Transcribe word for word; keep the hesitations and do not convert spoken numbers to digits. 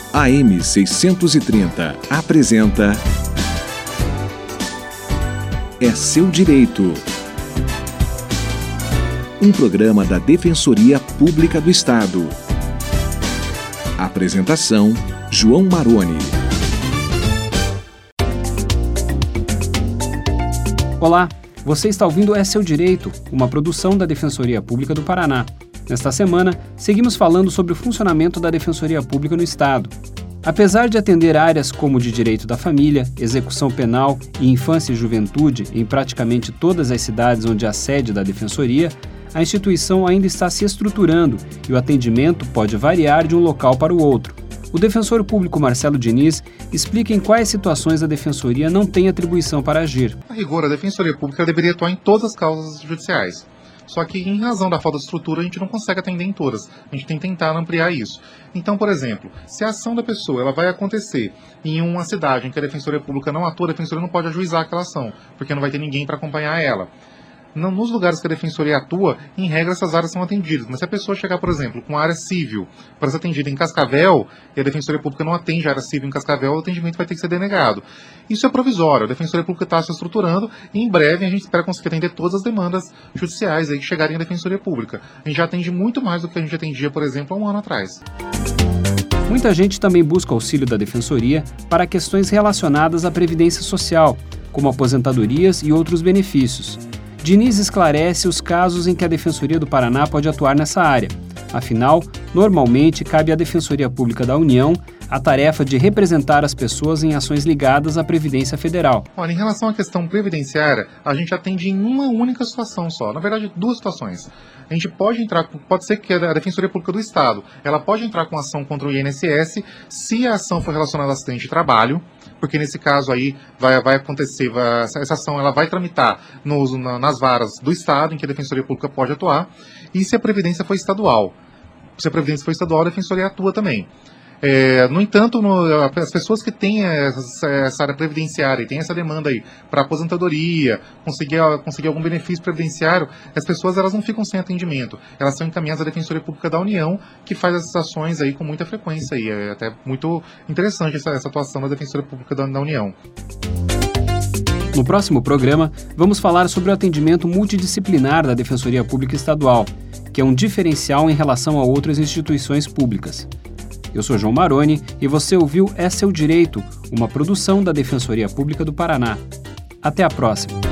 A M seiscentos e trinta apresenta É Seu Direito. Um programa da Defensoria Pública do Estado. Apresentação: João Maroni. Olá, você está ouvindo É Seu Direito, uma produção da Defensoria Pública do Paraná. Nesta semana, seguimos falando sobre o funcionamento da Defensoria Pública no Estado. Apesar de atender áreas como de direito da família, execução penal e infância e juventude em praticamente todas as cidades onde há sede da Defensoria, a instituição ainda está se estruturando e o atendimento pode variar de um local para o outro. O defensor público Marcelo Diniz explica em quais situações a Defensoria não tem atribuição para agir. A rigor, a Defensoria Pública deveria atuar em todas as causas judiciais. Só que, em razão da falta de estrutura, a gente não consegue atender em todas. A gente tem que tentar ampliar isso. Então, por exemplo, se a ação da pessoa ela vai acontecer em uma cidade em que a Defensoria Pública não atua, a Defensoria não pode ajuizar aquela ação, porque não vai ter ninguém para acompanhar ela. Não, nos lugares que a Defensoria atua, em regra, essas áreas são atendidas. Mas se a pessoa chegar, por exemplo, com a área civil para ser atendida em Cascavel, e a Defensoria Pública não atende a área civil em Cascavel, o atendimento vai ter que ser denegado. Isso é provisório, a Defensoria Pública está se estruturando e em breve a gente espera conseguir atender todas as demandas judiciais aí que chegarem à Defensoria Pública. A gente já atende muito mais do que a gente atendia, por exemplo, há um ano atrás. Muita gente também busca auxílio da Defensoria para questões relacionadas à Previdência Social, como aposentadorias e outros benefícios. Diniz esclarece os casos em que a Defensoria do Paraná pode atuar nessa área. Afinal, normalmente cabe à Defensoria Pública da União a tarefa de representar as pessoas em ações ligadas à Previdência Federal. Olha, em relação à questão previdenciária, a gente atende em uma única situação só. Na verdade, duas situações. A gente pode entrar, pode ser que a Defensoria Pública do Estado, ela pode entrar com ação contra o I N S S se a ação for relacionada a acidente de trabalho, porque nesse caso aí vai, vai acontecer, vai, essa ação ela vai tramitar nos, na, nas varas do Estado, em que a Defensoria Pública pode atuar, e se a Previdência for estadual. Se a Previdência for estadual, a Defensoria atua também. É, no entanto, no, as pessoas que têm essa, essa área previdenciária e têm essa demanda aí para aposentadoria, conseguir, conseguir algum benefício previdenciário, as pessoas elas não ficam sem atendimento. Elas são encaminhadas à Defensoria Pública da União, que faz essas ações aí com muita frequência. E é até muito interessante essa, essa atuação da Defensoria Pública da, da União. No próximo programa, vamos falar sobre o atendimento multidisciplinar da Defensoria Pública Estadual, que é um diferencial em relação a outras instituições públicas. Eu sou João Maroni e você ouviu É Seu Direito, uma produção da Defensoria Pública do Paraná. Até a próxima!